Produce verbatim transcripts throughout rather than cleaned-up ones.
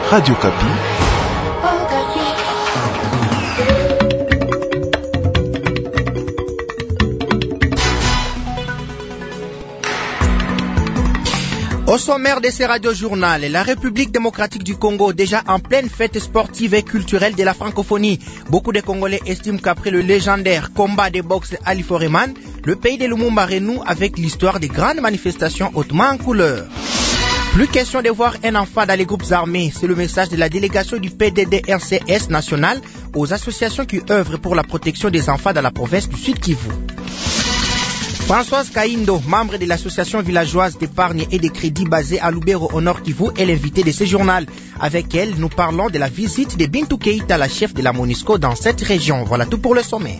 Radio Kapi. Au sommaire de ces radiojournal, la République démocratique du Congo, déjà en pleine fête sportive et culturelle de la francophonie. Beaucoup de Congolais estiment qu'après le légendaire combat de boxe de Ali Foreman, le pays de Lumumba renoue avec l'histoire des grandes manifestations hautement en couleur. Plus question de voir un enfant dans les groupes armés, c'est le message de la délégation du P D D R C S national aux associations qui œuvrent pour la protection des enfants dans la province du Sud Kivu. Françoise Kaindo, membre de l'association villageoise d'épargne et de crédit basée à Lubero au Nord Kivu, est l'invitée de ce journal. Avec elle, nous parlons de la visite de Bintou Keïta, la chef de la MONUSCO dans cette région. Voilà tout pour le sommaire.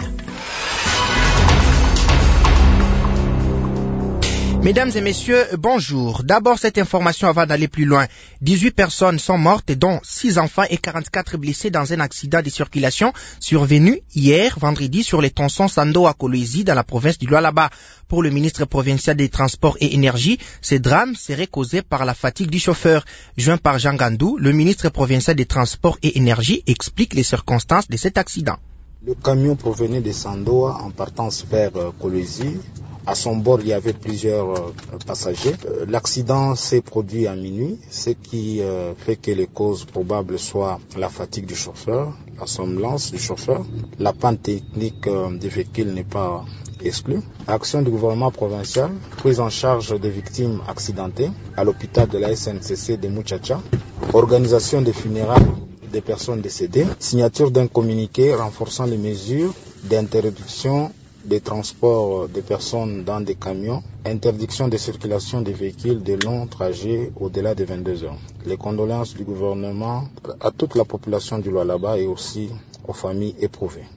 Mesdames et messieurs, bonjour. D'abord, cette information avant d'aller plus loin. dix-huit personnes sont mortes, dont six enfants et quarante-quatre blessés dans un accident de circulation survenu hier, vendredi, sur les tronçons Sando à Kolwezi, dans la province du Lualaba. Pour le ministre provincial des Transports et Énergie, ces drames seraient causés par la fatigue du chauffeur. Joint par Jean Gandou, le ministre provincial des Transports et Énergie explique les circonstances de cet accident. Le camion provenait de Sandoa en partance vers euh, Kolwezi. À son bord, il y avait plusieurs euh, passagers. Euh, l'accident s'est produit à minuit, ce qui euh, fait que les causes probables soient la fatigue du chauffeur, la somnolence du chauffeur. La panne technique euh, du véhicule n'est pas exclue. Action du gouvernement provincial, prise en charge des victimes accidentées à l'hôpital de la S N C C de Muchacha, organisation des funérailles des personnes décédées, signature d'un communiqué renforçant les mesures d'interdiction des transports des personnes dans des camions, interdiction de circulation des véhicules de longs trajets au-delà de vingt-deux heures. Les condoléances du gouvernement à toute la population du Lualaba et aussi aux familles éprouvées.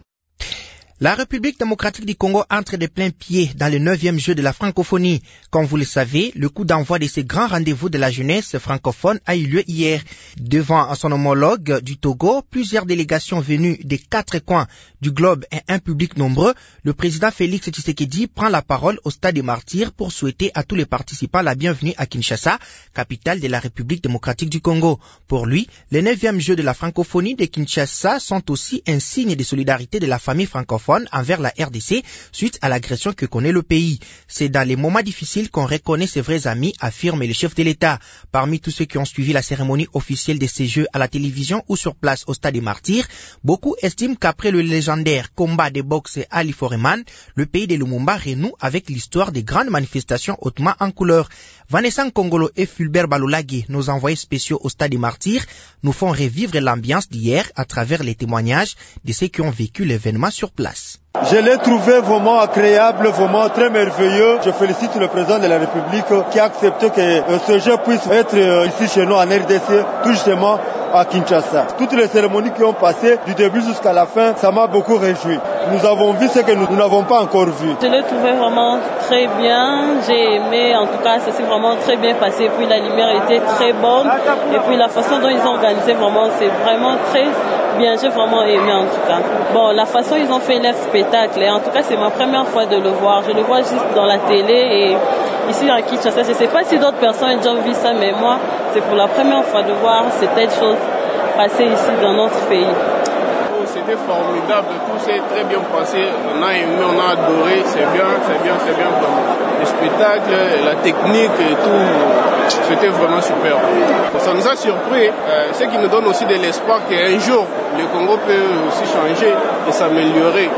La République démocratique du Congo entre de plein pied dans le neuvième jeu de la francophonie. Comme vous le savez, le coup d'envoi de ces grands rendez-vous de la jeunesse francophone a eu lieu hier. Devant son homologue du Togo, plusieurs délégations venues des quatre coins du globe et un public nombreux, le président Félix Tshisekedi prend la parole au Stade des Martyrs pour souhaiter à tous les participants la bienvenue à Kinshasa, capitale de la République démocratique du Congo. Pour lui, les neuvième jeux de la francophonie de Kinshasa sont aussi un signe de solidarité de la famille francophone envers la R D C suite à l'agression que connaît le pays. C'est dans les moments difficiles qu'on reconnaît ses vrais amis, affirme le chef de l'État. Parmi tous ceux qui ont suivi la cérémonie officielle de ces Jeux à la télévision ou sur place au Stade des Martyrs, beaucoup estiment qu'après le légendaire combat de boxe Ali Foreman, le pays de Lumumba renoue avec l'histoire des grandes manifestations hautement en couleur. Vanessa Nkongolo et Fulbert Balolagui, nos envoyés spéciaux au Stade des Martyrs, nous font revivre l'ambiance d'hier à travers les témoignages de ceux qui ont vécu l'événement sur place. Je l'ai trouvé vraiment agréable, vraiment très merveilleux. Je félicite le président de la République qui a accepté que ce jeu puisse être ici chez nous en R D C, tout justement à Kinshasa. Toutes les cérémonies qui ont passé du début jusqu'à la fin, ça m'a beaucoup réjoui. Nous avons vu ce que nous n'avons pas encore vu. Je l'ai trouvé vraiment très bien. J'ai aimé, en tout cas, ça s'est vraiment très bien passé. Puis la lumière était très bonne. Et puis la façon dont ils ont organisé, vraiment, c'est vraiment très bien. J'ai vraiment aimé, en tout cas. Bon, la façon dont ils ont fait leur spectacle, et en tout cas, c'est ma première fois de le voir. Je le vois juste dans la télé et ici à Kinshasa. Je ne sais pas si d'autres personnes ont déjà vu ça, mais moi, c'est pour la première fois de voir cette telle chose passer ici dans notre pays. C'était formidable, tout s'est très bien passé, on a aimé, on a adoré, c'est bien, c'est bien, c'est bien vraiment. Le spectacle, la technique et tout, c'était vraiment super. Ça nous a surpris, euh, ce qui nous donne aussi de l'espoir qu'un jour, le Congo peut aussi changer et s'améliorer.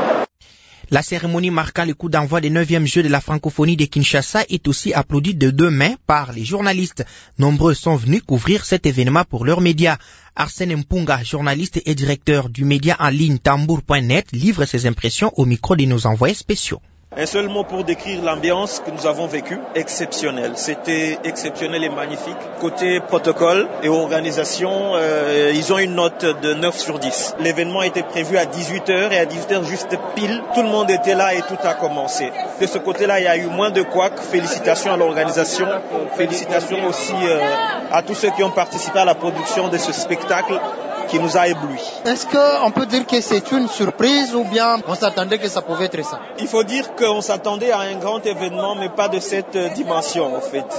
La cérémonie marquant le coup d'envoi des neuvième Jeux de la francophonie de Kinshasa est aussi applaudie de deux mains par les journalistes. Nombreux sont venus couvrir cet événement pour leurs médias. Arsène Mpunga, journaliste et directeur du média en ligne tambour point net, livre ses impressions au micro de nos envoyés spéciaux. Un seul mot pour décrire l'ambiance que nous avons vécue, exceptionnelle. C'était exceptionnel et magnifique. Côté protocole et organisation, euh, ils ont une note de neuf sur dix. L'événement était prévu à dix-huit heures et à dix-huit heures juste pile, tout le monde était là et tout a commencé. De ce côté-là, il y a eu moins de couacs. Félicitations à l'organisation, félicitations aussi euh, à tous ceux qui ont participé à la production de ce spectacle qui nous a éblouis. Est-ce qu'on peut dire que c'est une surprise ou bien on s'attendait que ça pouvait être ça? Il faut dire qu'on s'attendait à un grand événement, mais pas de cette dimension en fait.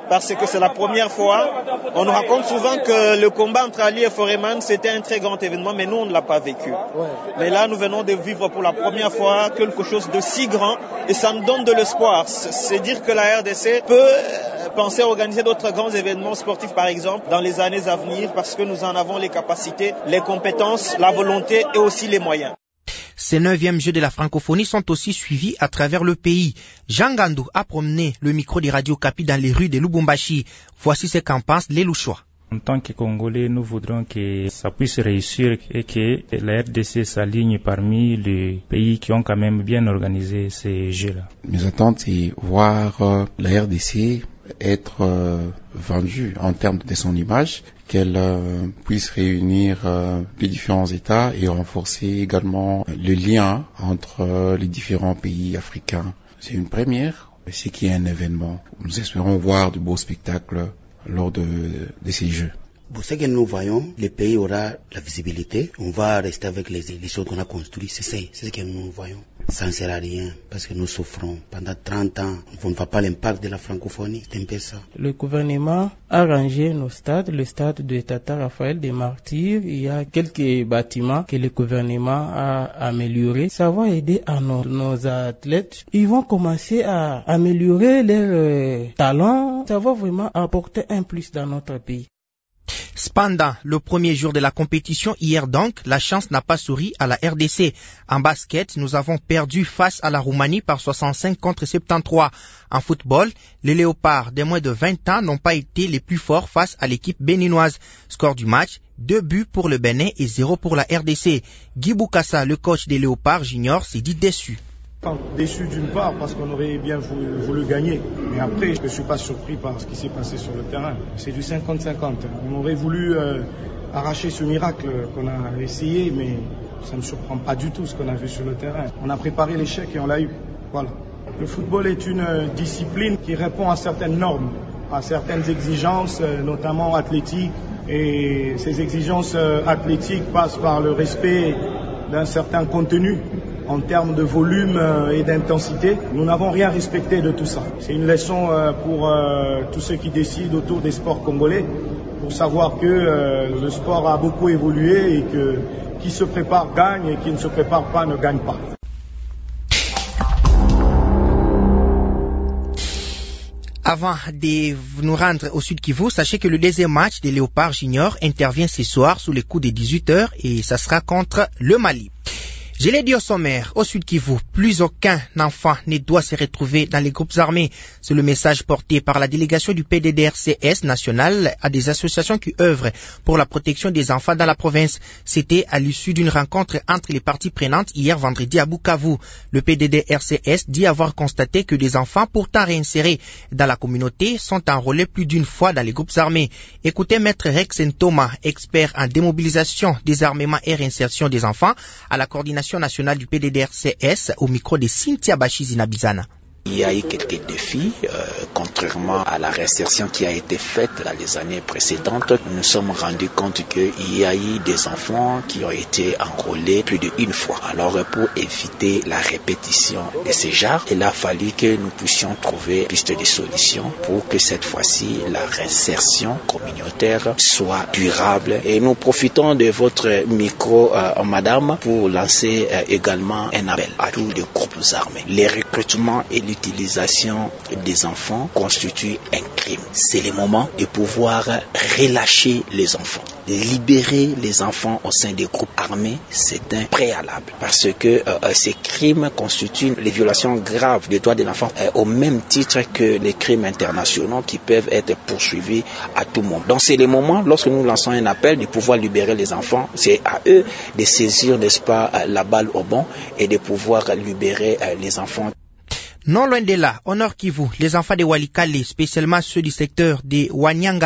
parce que c'est la première fois. On nous raconte souvent que le combat entre Ali et Foreman, c'était un très grand événement, mais nous, on ne l'a pas vécu. Mais là, nous venons de vivre pour la première fois quelque chose de si grand, et ça nous donne de l'espoir. C'est dire que la R D C peut penser à organiser d'autres grands événements sportifs, par exemple, dans les années à venir, parce que nous en avons les capacités, les compétences, la volonté et aussi les moyens. Ces neuvièmes Jeux de la francophonie sont aussi suivis à travers le pays. Jean Gandou a promené le micro des Radio Kapi dans les rues de Lubumbashi. Voici ce qu'en pense les Louchois. En tant que Congolais, nous voudrons que ça puisse réussir et que la R D C s'aligne parmi les pays qui ont quand même bien organisé ces Jeux-là. Mes attentes, c'est voir euh, la R D C être euh, vendue en termes de son image, qu'elle euh, puisse réunir euh, les différents États et renforcer également le lien entre euh, les différents pays africains. C'est une première, c'est qu'il y a un événement. Nous espérons voir de beaux spectacles lors de, de ces Jeux. Pour ce que nous voyons, le pays aura la visibilité. On va rester avec les, les choses qu'on a construites. C'est ça, c'est ce que nous voyons. Ça ne sert à rien parce que nous souffrons. Pendant trente ans, on ne voit pas l'impact de la francophonie. C'est un peu ça. Le gouvernement a rangé nos stades. Le stade de Tata Raphaël des Martyrs, il y a quelques bâtiments que le gouvernement a améliorés. Ça va aider à nos, nos athlètes. Ils vont commencer à améliorer leurs euh, talents. Ça va vraiment apporter un plus dans notre pays. Cependant, le premier jour de la compétition, hier donc, la chance n'a pas souri à la R D C. En basket, nous avons perdu face à la Roumanie par soixante-cinq contre soixante-treize. En football, les léopards des moins de vingt ans n'ont pas été les plus forts face à l'équipe béninoise. Score du match, deux buts pour le Bénin et zéro pour la R D C. Guy Boukassa, le coach des léopards juniors, s'est dit déçu. Déçu d'une part parce qu'on aurait bien voulu, voulu gagner, mais après je ne suis pas surpris par ce qui s'est passé sur le terrain. C'est du cinquante cinquante. On aurait voulu euh, arracher ce miracle qu'on a essayé, mais ça ne surprend pas du tout ce qu'on a vu sur le terrain. On a préparé l'échec et on l'a eu. Voilà. Le football est une discipline qui répond à certaines normes, à certaines exigences, notamment athlétiques, et ces exigences athlétiques passent par le respect d'un certain contenu en termes de volume et d'intensité. Nous n'avons rien respecté de tout ça. C'est une leçon pour tous ceux qui décident autour des sports congolais, pour savoir que le sport a beaucoup évolué et que qui se prépare gagne et qui ne se prépare pas ne gagne pas. Avant de nous rendre au Sud Kivu, sachez que le deuxième match des Léopards Juniors intervient ce soir sous les coups de dix-huit heures et ça sera contre le Mali. Je l'ai dit au sommaire, au Sud Kivu, plus aucun enfant ne doit se retrouver dans les groupes armés. C'est le message porté par la délégation du P D D R C S national à des associations qui œuvrent pour la protection des enfants dans la province. C'était à l'issue d'une rencontre entre les parties prenantes hier vendredi à Bukavu. Le P D D R C S dit avoir constaté que des enfants pourtant réinsérés dans la communauté sont enrôlés plus d'une fois dans les groupes armés. Écoutez Maître Rex Thomas, expert en démobilisation, désarmement et réinsertion des enfants à la coordination nationale du P D D R C S au micro de Cynthia Bachizina-Bizana. Il y a eu quelques défis, euh, contrairement à la réinsertion qui a été faite dans les années précédentes. Nous nous sommes rendus compte qu'il y a eu des enfants qui ont été enrôlés plus d'une fois. Alors pour éviter la répétition de ces genres, il a fallu que nous puissions trouver piste de solutions pour que cette fois-ci la réinsertion communautaire soit durable. Et nous profitons de votre micro, euh, madame, pour lancer euh, également un appel à tous les groupes armés. Les recrutements et l'utilisation des enfants constitue un crime. C'est le moment de pouvoir relâcher les enfants. Libérer les enfants au sein des groupes armés, c'est un préalable parce que euh, ces crimes constituent les violations graves des droits de l'enfant euh, au même titre que les crimes internationaux qui peuvent être poursuivis à tout moment. Donc c'est le moment, lorsque nous lançons un appel, de pouvoir libérer les enfants. C'est à eux de saisir, n'est-ce pas, la balle au bon et de pouvoir libérer euh, les enfants. Non loin de là, au Nord Kivu, les enfants de Walikale, spécialement ceux du secteur de Wanyanga,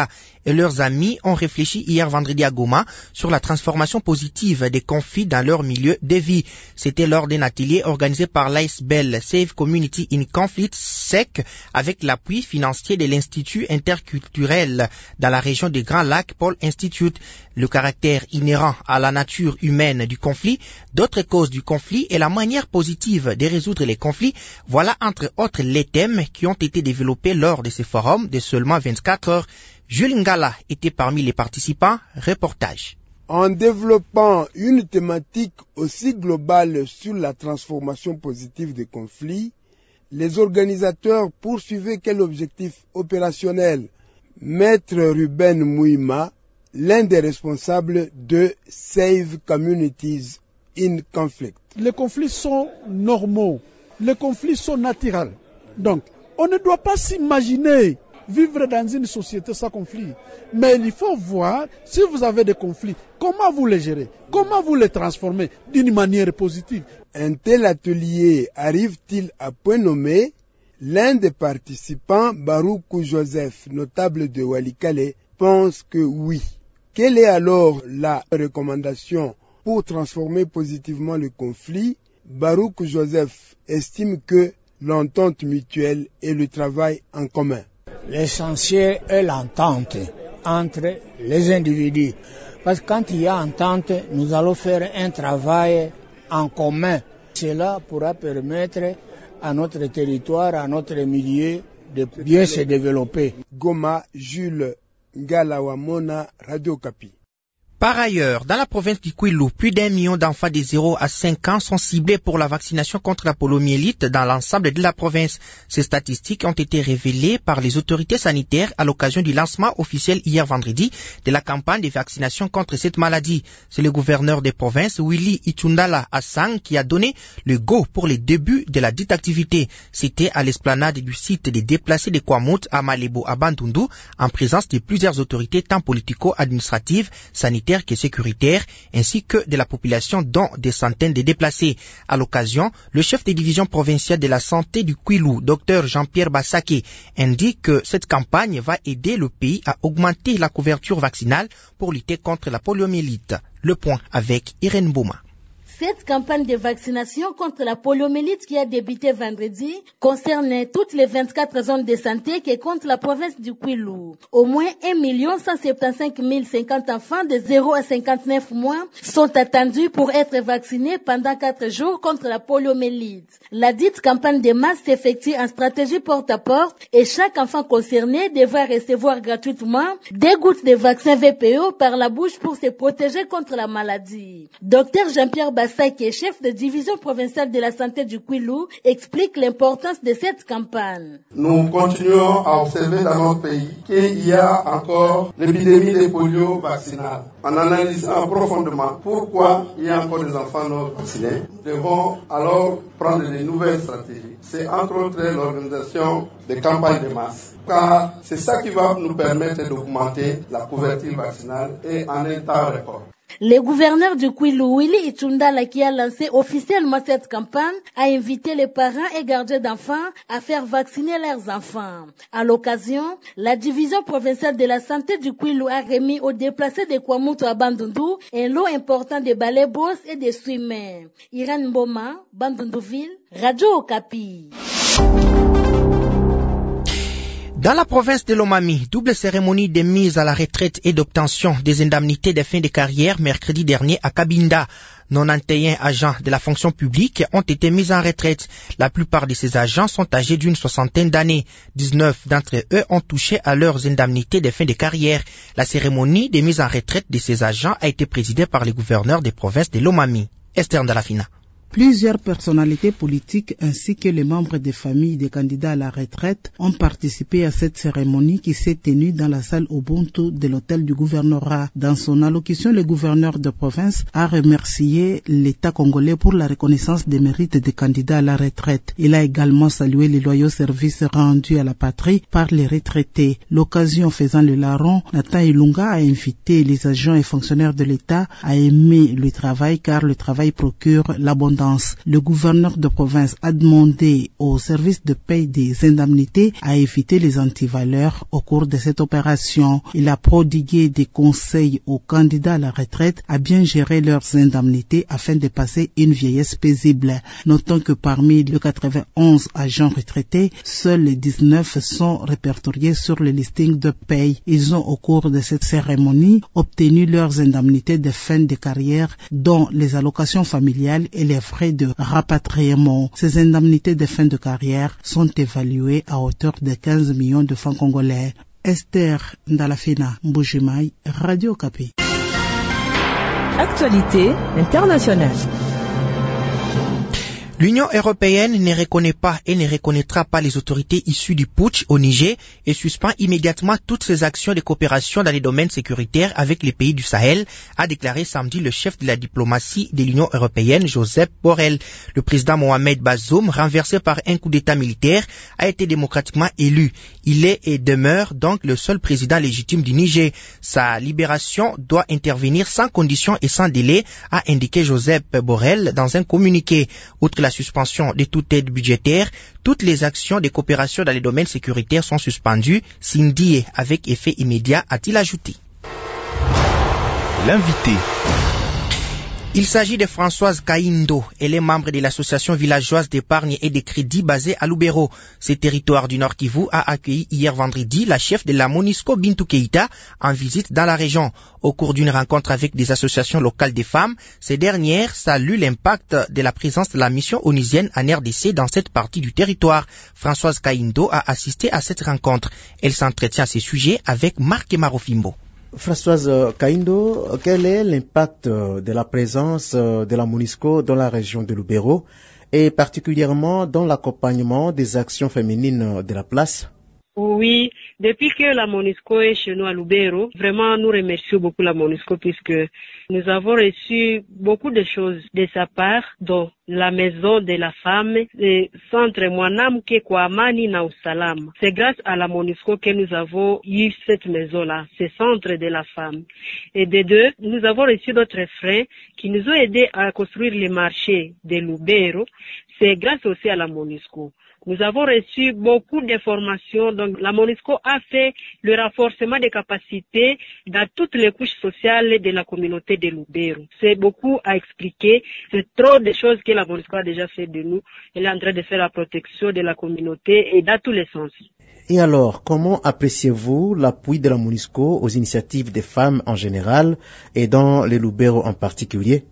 et leurs amis ont réfléchi hier vendredi à Goma sur la transformation positive des conflits dans leur milieu de vie. C'était lors d'un atelier organisé par l'A S B E L Save Community in Conflict S E C avec l'appui financier de l'Institut interculturel dans la région des Grands Lacs Paul Institute. Le caractère inhérent à la nature humaine du conflit, d'autres causes du conflit et la manière positive de résoudre les conflits, voilà entre autres les thèmes qui ont été développés lors de ce forum de seulement vingt-quatre heures. Jules Ngala était parmi les participants. Reportage. En développant une thématique aussi globale sur la transformation positive des conflits, les organisateurs poursuivaient quel objectif opérationnel? Maître Ruben Mouima, l'un des responsables de Save Communities in Conflict. Les conflits sont normaux, les conflits sont naturels. Donc, on ne doit pas s'imaginer vivre dans une société sans conflit. Mais il faut voir, si vous avez des conflits, comment vous les gérez, comment vous les transformez d'une manière positive. Un tel atelier arrive-t-il à point nommé? L'un des participants, Baroukou Joseph, notable de Walikale, pense que oui. Quelle est alors la recommandation pour transformer positivement le conflit? Baroukou Joseph estime que l'entente mutuelle et le travail en commun. L'essentiel est l'entente entre les individus. Parce que quand il y a entente, nous allons faire un travail en commun. Cela pourra permettre à notre territoire, à notre milieu de bien se développer. Goma, Jules Ngalawamona, Radio Kapi. Par ailleurs, dans la province du Kwilu, plus d'un million d'enfants de zéro à cinq ans sont ciblés pour la vaccination contre la poliomyélite dans l'ensemble de la province. Ces statistiques ont été révélées par les autorités sanitaires à l'occasion du lancement officiel hier vendredi de la campagne de vaccination contre cette maladie. C'est le gouverneur des provinces, Willy Itundala Assang, qui a donné le go pour les débuts de la dite activité. C'était à l'esplanade du site des déplacés de Kwamut à Malebo à Bandundu, en présence de plusieurs autorités tant politico-administratives, sanitaires que sécuritaire, ainsi que de la population dont des centaines de déplacés. À l'occasion, le chef de division provinciale de la santé du Kwilu, Dr Jean-Pierre Bassake, indique que cette campagne va aider le pays à augmenter la couverture vaccinale pour lutter contre la poliomyélite. Le point avec Irène Bouma. Cette campagne de vaccination contre la poliomyélite qui a débuté vendredi concerne toutes les vingt-quatre zones de santé qui comptent la province du Kwilu. Au moins un million cent soixante-quinze mille cinquante enfants de zéro à cinquante-neuf mois sont attendus pour être vaccinés pendant quatre jours contre la poliomyélite. La dite campagne de masse s'effectue en stratégie porte-à-porte et chaque enfant concerné devra recevoir gratuitement des gouttes de vaccin V P O par la bouche pour se protéger contre la maladie. Docteur Jean-Pierre Bassay, qui est chef de division provinciale de la santé du Kwilu, explique l'importance de cette campagne. Nous continuons à observer dans notre pays qu'il y a encore l'épidémie de polio vaccinale. En analysant profondément pourquoi il y a encore des enfants non vaccinés, nous devons alors prendre de nouvelles stratégies. C'est entre autres l'organisation de campagnes de masse. Car c'est ça qui va nous permettre d'augmenter la couverture vaccinale et en un temps record. Le gouverneur du Kwilu, Willy Itundala, qui a lancé officiellement cette campagne, a invité les parents et gardiens d'enfants à faire vacciner leurs enfants. À l'occasion, la division provinciale de la santé du Kwilu a remis aux déplacés de Kwamutu à Bandundu un lot important de balais brosses et de swimmers. Irène Mboma, Bandunduville, Radio Okapi. Dans la province de Lomami, double cérémonie de mise à la retraite et d'obtention des indemnités de fin de carrière mercredi dernier à Kabinda. quatre-vingt-onze agents de la fonction publique ont été mis en retraite. La plupart de ces agents sont âgés d'une soixantaine d'années. dix-neuf d'entre eux ont touché à leurs indemnités de fin de carrière. La cérémonie de mise en retraite de ces agents a été présidée par le gouverneur des provinces de Lomami, Esther Ndalafina. Plusieurs personnalités politiques ainsi que les membres des familles des candidats à la retraite ont participé à cette cérémonie qui s'est tenue dans la salle Ubuntu de l'hôtel du gouvernorat. Dans son allocution, le gouverneur de province a remercié l'État congolais pour la reconnaissance des mérites des candidats à la retraite. Il a également salué les loyaux services rendus à la patrie par les retraités. L'occasion faisant le larron, Nathan Ilunga a invité les agents et fonctionnaires de l'État à aimer le travail car le travail procure l'abondance intense. Le gouverneur de province a demandé au service de paie des indemnités à éviter les antivaleurs au cours de cette opération. Il a prodigué des conseils aux candidats à la retraite à bien gérer leurs indemnités afin de passer une vieillesse paisible. Notons que parmi les quatre-vingt-onze agents retraités, seuls les dix-neuf sont répertoriés sur le listing de paye. Ils ont au cours de cette cérémonie obtenu leurs indemnités de fin de carrière, dont les allocations familiales et les frais de rapatriement. Ces indemnités de fin de carrière sont évaluées à hauteur de quinze millions de francs congolais. Esther Ndalafina, Mbujimai, Radio Okapi. Actualité internationale. L'Union européenne ne reconnaît pas et ne reconnaîtra pas les autorités issues du putsch au Niger et suspend immédiatement toutes ses actions de coopération dans les domaines sécuritaires avec les pays du Sahel, a déclaré samedi le chef de la diplomatie de l'Union européenne, Joseph Borrell. Le président Mohamed Bazoum, renversé par un coup d'État militaire, a été démocratiquement élu. Il est et demeure donc le seul président légitime du Niger. Sa libération doit intervenir sans condition et sans délai, a indiqué Joseph Borrell dans un communiqué. Outre la suspension de toute aide budgétaire, toutes les actions de coopération dans les domaines sécuritaires sont suspendues, signées avec effet immédiat, a-t-il ajouté. L'invité. Il s'agit de Françoise Kaindo. Elle est membre de l'association villageoise d'épargne et de crédit basée à Lubero. Ce territoire du Nord Kivu a accueilli hier vendredi la chef de la MONUSCO Bintou Keïta en visite dans la région. Au cours d'une rencontre avec des associations locales des femmes, ces dernières saluent l'impact de la présence de la mission onusienne en R D C dans cette partie du territoire. Françoise Kaindo a assisté à cette rencontre. Elle s'entretient à ces sujets avec Marc Marofimbo. Françoise Kaindo, quel est l'impact de la présence de la MONUSCO dans la région de Lubero et particulièrement dans l'accompagnement des actions féminines de la place? Oui, depuis que la MONUSCO est chez nous à Lubero, vraiment nous remercions beaucoup la MONUSCO puisque nous avons reçu beaucoup de choses de sa part, dont la maison de la femme, le centre Mwanamke kwa Amani na Usalama. C'est grâce à la MONUSCO que nous avons eu cette maison-là, ce centre de la femme. Et de deux, nous avons reçu d'autres frères qui nous ont aidés à construire les marchés de Lubero. C'est grâce aussi à la MONUSCO. Nous avons reçu beaucoup d'informations, donc la MONUSCO a fait le renforcement des capacités dans toutes les couches sociales de la communauté de Lubero. C'est beaucoup à expliquer, c'est trop de choses que la MONUSCO a déjà fait de nous. Elle est en train de faire la protection de la communauté et dans tous les sens. Et alors, comment appréciez-vous l'appui de la MONUSCO aux initiatives des femmes en général et dans les Lubero en particulier?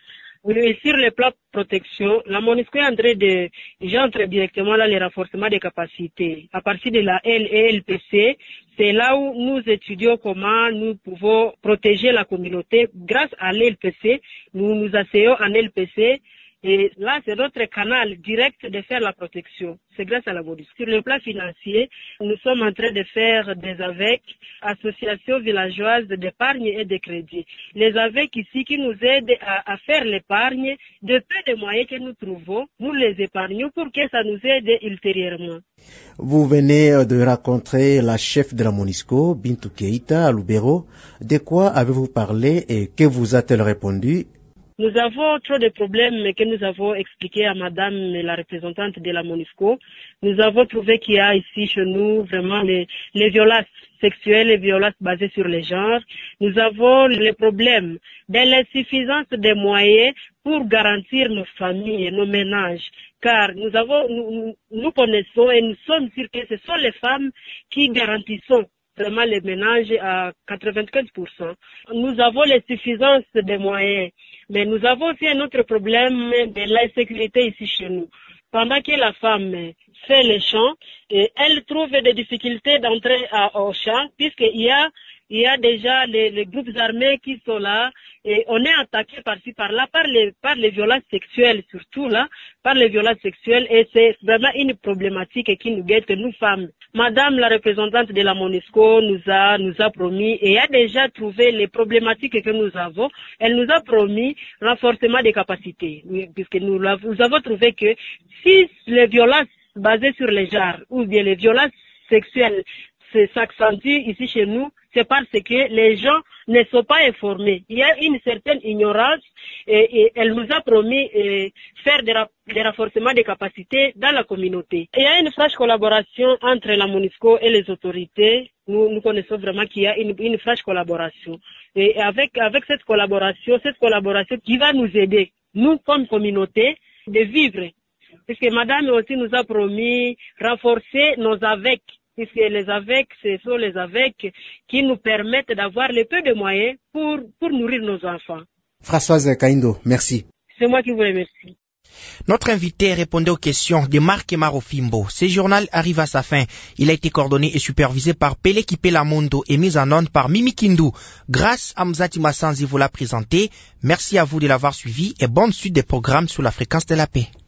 Oui, sur le plan protection, la MONUSCO est en train de, j'entre directement là les renforcements des capacités. À partir de la L et L P C, c'est là où nous étudions comment nous pouvons protéger la communauté. Grâce à l'L P C, nous nous asseyons en L P C et là c'est notre canal direct de faire la protection. C'est grâce à la MONUSCO. Sur le plan financier, nous sommes en train de faire des A V E C, associations villageoises d'épargne et de crédit. Les A V E C ici qui nous aident à, à faire l'épargne, de peu de moyens que nous trouvons, nous les épargnons pour que ça nous aide ultérieurement. Vous venez de rencontrer la chef de la MONUSCO, Bintou Keïta, à Lubero. De quoi avez-vous parlé et que vous a-t-elle répondu? Nous avons trop de problèmes que nous avons expliqués à madame la représentante de la MONUSCO. Nous avons trouvé qu'il y a ici chez nous vraiment les, les violences sexuelles, les violences basées sur les genres. Nous avons les problèmes de l'insuffisance des moyens pour garantir nos familles et nos ménages. Car nous avons, nous, nous connaissons et nous sommes sûrs que ce sont les femmes qui garantissent vraiment les ménages à quatre-vingt-quinze pour cent. Nous avons l'insuffisance des moyens, mais nous avons aussi un autre problème de l'insécurité ici chez nous. Pendant que la femme fait les champs, et elle trouve des difficultés d'entrer au champ, puisqu'il y a il y a déjà les, les groupes armés qui sont là et on est attaqué par-ci par-là par les par les violences sexuelles surtout là, par les violences sexuelles et c'est vraiment une problématique qui nous guette nous femmes. Madame la représentante de la MONUSCO nous a nous a promis et a déjà trouvé les problématiques que nous avons. Elle nous a promis renforcement des capacités puisque nous, nous avons trouvé que si les violences basées sur les genres ou bien les violences sexuelles s'accentuent ici chez nous, c'est parce que les gens ne sont pas informés. Il y a une certaine ignorance et, et elle nous a promis de faire des, des renforcements des capacités dans la communauté. Il y a une franche collaboration entre la MONUSCO et les autorités. Nous, nous connaissons vraiment qu'il y a une, une franche collaboration. Et avec, avec cette collaboration, cette collaboration qui va nous aider, nous comme communauté, de vivre. Puisque madame aussi nous a promis renforcer nos A V E C. Puisque les A V E C, ce sont les A V E C qui nous permettent d'avoir le peu de moyens pour, pour nourrir nos enfants. Françoise Kaindo, merci. C'est moi qui vous remercie. Notre invité répondait aux questions de Marc Marofimbo. Ce journal arrive à sa fin. Il a été coordonné et supervisé par Pele Kipelamondo et mis en onde par Mimi Kindu. Grâce à Mzati Massanzi vous l'a présenté. Merci à vous de l'avoir suivi et bonne suite des programmes sur la fréquence de la paix.